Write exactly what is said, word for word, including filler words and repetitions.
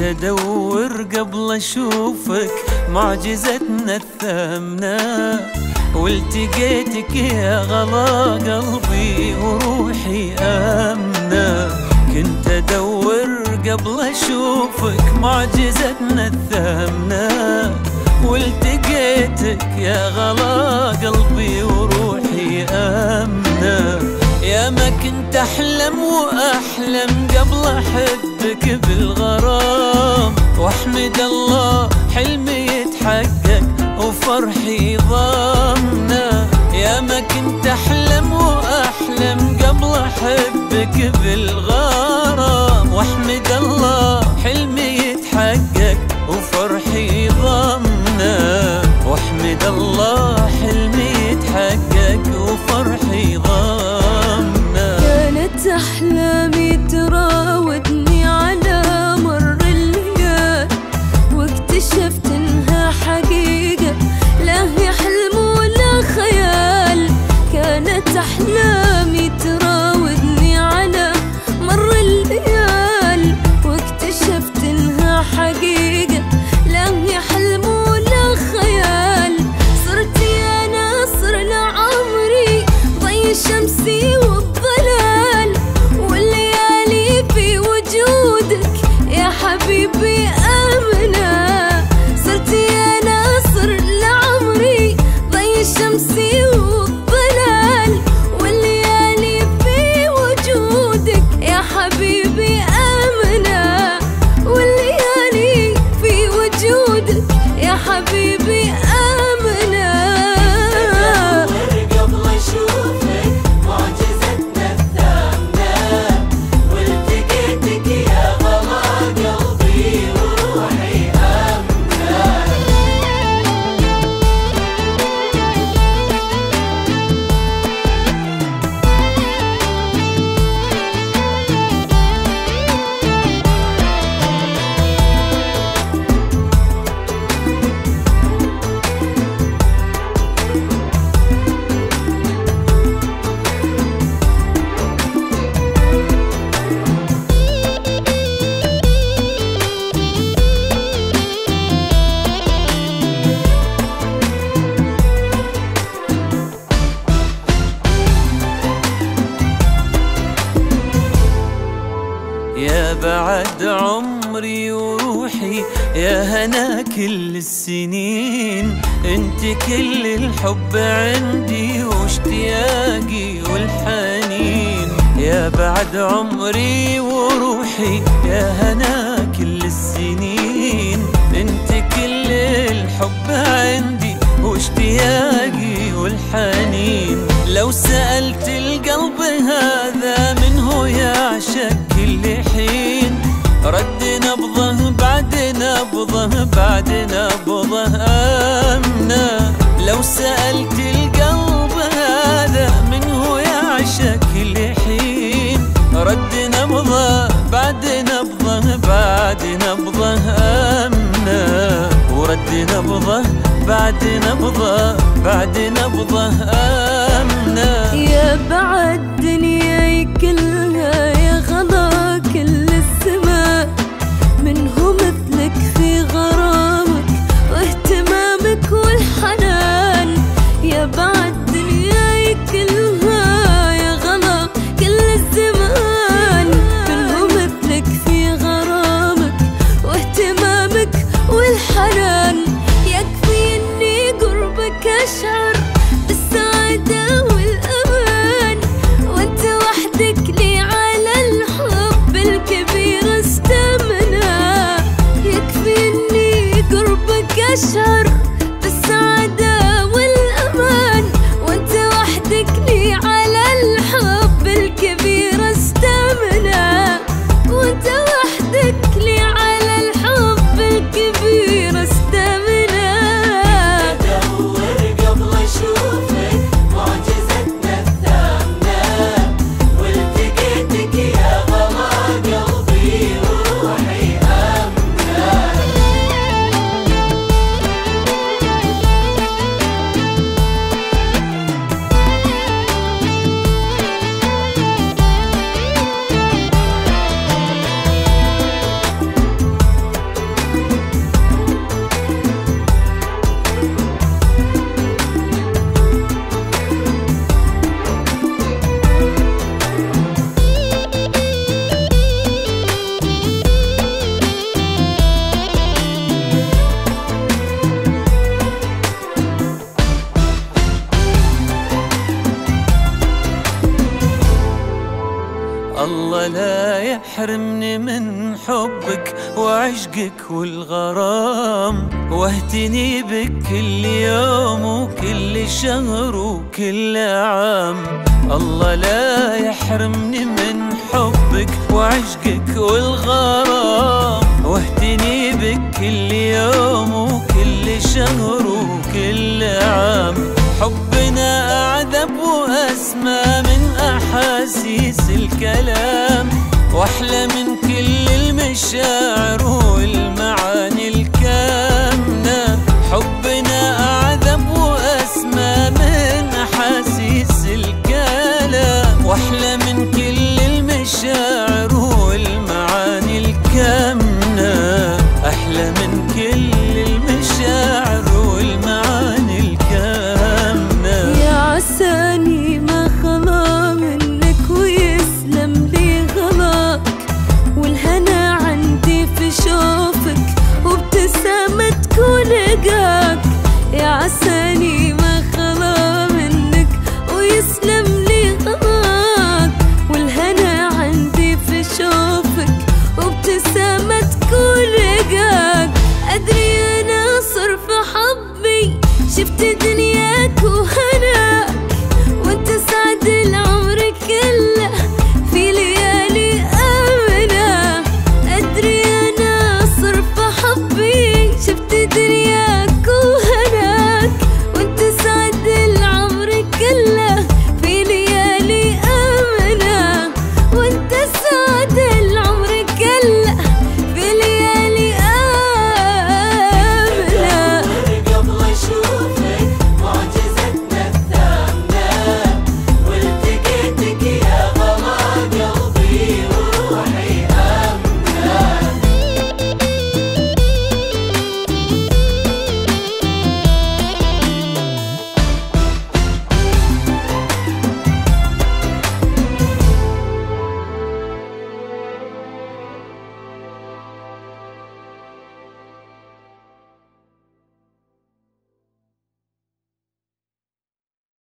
ادور قبل اشوفك معجزتنا الثامنة، والتقيتك يا غلا قلبي وروحي آمنة. كنت ادور قبل اشوفك معجزتنا الثامنة، والتقيتك يا غلا قلبي وروحي آمنة. يا ما كنت احلم واحلم قبل احبك بالغرام، واحمد الله حلمي يتحقق وفرحي ضامنه. يا ما كنت احلم واحلم قبل احبك بالغرام، واحمد الله حلمي يتحقق وفرحي ضامنه. واحمد الله حلمي يتحقق وفرحي ضامنه. كانت أحلامي تراودني على مر الليال، واكتشفت إنها حقيقة لا هي حلم ولا خيال. كانت أحلامي تراودني على مر الليال، واكتشفت إنها حقيقة لا هي حلم ولا خيال. صرت يا ناصر لعمري ضي شمسي والظلال، والليالي في وجودك يا حبيبي آمنة. صرت يا ناصر لعمري ضي شمسي والظلال، والليالي في وجودك يا حبيبي آمنة. والليالي في وجودك يا حبيبي آمنة. قبل اشوفك معجزتنا الثامنة، والتقيتك يا غلا قلبي وروحي آمنة. يا بعد عمري وروحي يا هنا كل السنين، انت كل الحب عندي واشتياقي والحنين. يا بعد عمري وروحي يا هنا كل السنين، انت كل الحب عندي واشتياقي والحنين. لو سألت القلب هذا منه يعشق كل حين، رد نبضه بعد نبضه بعد نبضه آمنة. لو سألت القلب هذا منه يعشق كل حين، رد نبضه بعد نبضه بعد نبضه آمنة. ورد نبضه بعد نبضه بعد نبضه آمنة. يا بعد دنياي كلها يا غلا كل السماء، منه مثلك في غرامك واهتمامك والحنان. يا بعد دنياي كلها يا غلا كل الزمان، منه مثلك في غرامك واهتمامك والحنان. يكفي اني قربك اشعر بالسعادة والأمان، وانت وحدك لي على الحب الكبير استمنى. يكفي اني قربك اشعر بالسعادة والأمان، وانت وحدك لي على الحب الكبير استمنى. وانت وحدك لي على الحب الكبير استمنى. ادور قبل اشوفك معجزتنا الثامنة، والتقيتك يا غلا قلبي وروحي آمنة. يحرمني من حبك وعشقك والغرام، واهتني بك كل يوم وكل شهر وكل عام. الله لا يحرمني من حبك وعشقك والغرام، واهتني بك كل يوم وكل شهر وكل عام. حبنا أعذب وأسمى من أحاسيس الكلام، وأحلى من كل المشاعر والمعاني الكامنة. حبنا أعذب وأسمى من أحاسيس الكلام، وأحلى من كل المشاعر والمعاني الكامنة. أحلى من كل المشاعر والمعاني الكامنة. يا عساني ما خلا منك ويسلم لي غلاك، والهنا عندي في شوفك وابتسامتك ولقاك. يا عساني ما خلا منك ويسلم لي غلاك، والهنا عندي في شوفك وابتسامتك ولقاك. أدري أنا صرف حبي شفت دنياك وهاك،